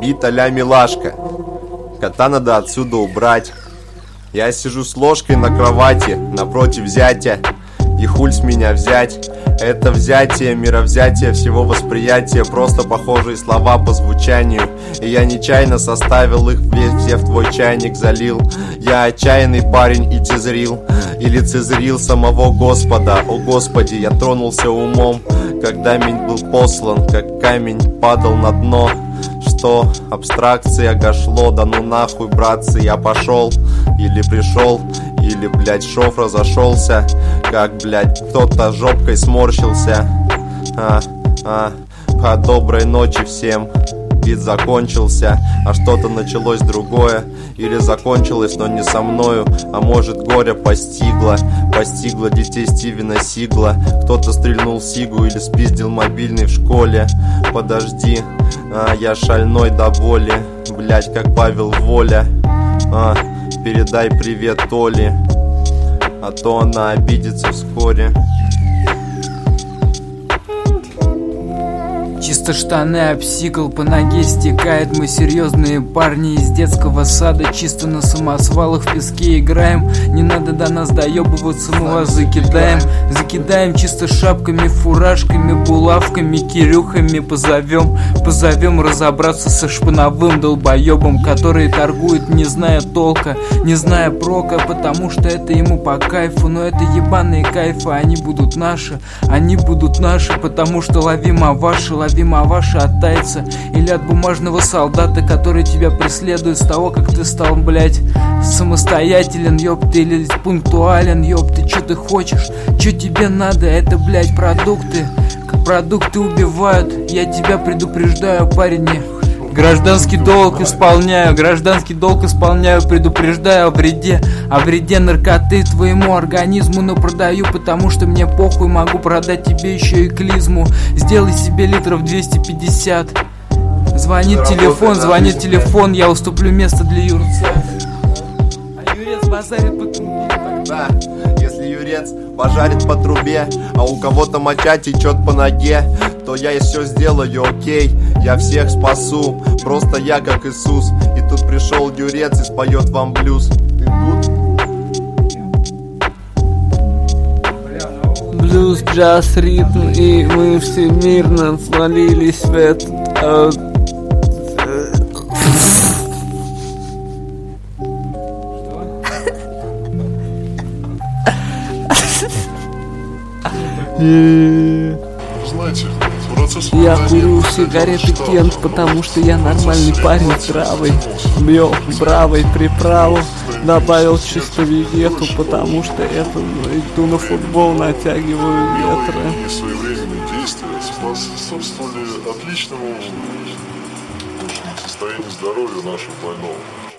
бит а-ля милашка. Кота надо отсюда убрать. Я сижу с ложкой на кровати напротив зятя. И хуль с меня взять? Это взятие, мировзятие всего восприятия. Просто похожие слова по звучанию. И я нечаянно составил их, все в твой чайник залил. Я отчаянный парень и цезарил. Или цезарил самого Господа. О Господи, я тронулся умом, когда мень был послан, как камень падал на дно. Что абстракция гошло, да ну нахуй, братцы, я пошел. Или пришел, или, блядь, шов разошелся. Как, блядь, кто-то жопкой сморщился. По доброй ночи всем. Бит закончился, а что-то началось другое. Или закончилось, но не со мною. А может, горе постигло. Постигло детей Стивена Сигла. Кто-то стрельнул сигу или спиздил мобильный в школе. Подожди, я шальной до боли. Блять, как Павел Воля. Передай привет Толе, а то она обидится вскоре. Чисто штаны обсикал, по ноге стекает. Мы серьезные парни из детского сада. Чисто на самосвалах в песке играем. Не надо до нас доебываться, мы вас закидаем. Закидаем чисто шапками, фуражками, булавками, кирюхами. Позовем разобраться со шпановым долбоебом, который торгует, не зная толка, не зная прока, потому что это ему по кайфу. Но это ебаные кайфы, они будут наши, потому что ловим аваши от тайца или от бумажного солдата, который тебя преследует с того, как ты стал, блять, самостоятелен, ёб ты, или пунктуален, ёб ты, чё ты хочешь, чё тебе надо, это, блять, продукты, как продукты убивают, я тебя предупреждаю, парень, Гражданский долг исполняю, предупреждаю о вреде наркоты твоему организму, но продаю, потому что мне похуй, могу продать тебе еще и клизму. Сделай себе литров 250. Звонит телефон, я уступлю место для Юрца. А Юрец базарит по трубе. Да, если Юрец пожарит по трубе, а у кого-то моча течет по ноге, то я и все сделаю, окей, я всех спасу. Просто я как Иисус. И тут пришел Юрец и споет вам блюз. Ты тут? Блюз, джаз, ритм, и мы все мирно свалились в этот Знаете, процесс... Я курю сигареты Кент, потому что я нормальный парень травой. Бьёл бравой приправу, добавил чисто вегету, потому что это иду на футбол, натягиваю ветры. И своевременные действия способствовали отличному состоянию здоровья нашего больного.